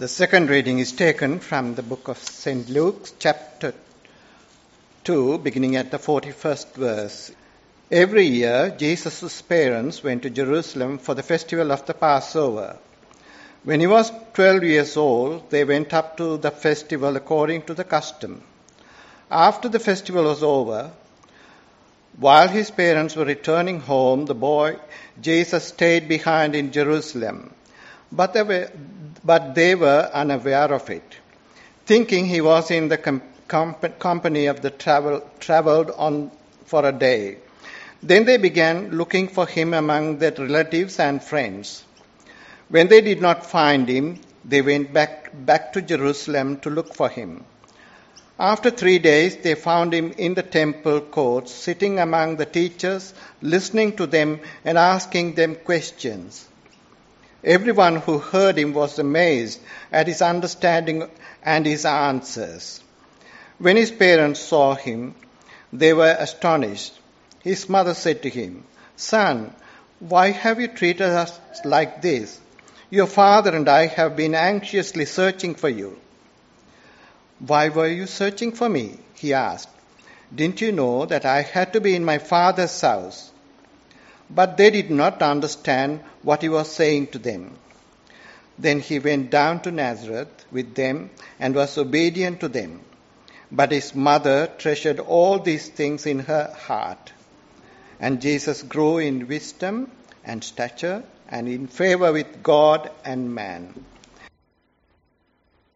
The second reading is taken from the book of St. Luke, chapter 2, beginning at the 41st verse. Every year, Jesus' parents went to Jerusalem for the festival of the Passover. When he was 12 years old, they went up to the festival according to the custom. After the festival was over, while his parents were returning home, the boy Jesus stayed behind in Jerusalem. But they were unaware of it, thinking he was in the company of the traveled on for a day. Then they began looking for him among their relatives and friends. When they did not find him, they went back to Jerusalem to look for him. After 3 days, they found him in the temple courts, sitting among the teachers, listening to them and asking them questions. Everyone who heard him was amazed at his understanding and his answers. When his parents saw him, they were astonished. His mother said to him, "Son, why have you treated us like this? Your father and I have been anxiously searching for you." "Why were you searching for me?" he asked. "Didn't you know that I had to be in my father's house?" But they did not understand what he was saying to them. Then he went down to Nazareth with them and was obedient to them. But his mother treasured all these things in her heart. And Jesus grew in wisdom and stature and in favor with God and man.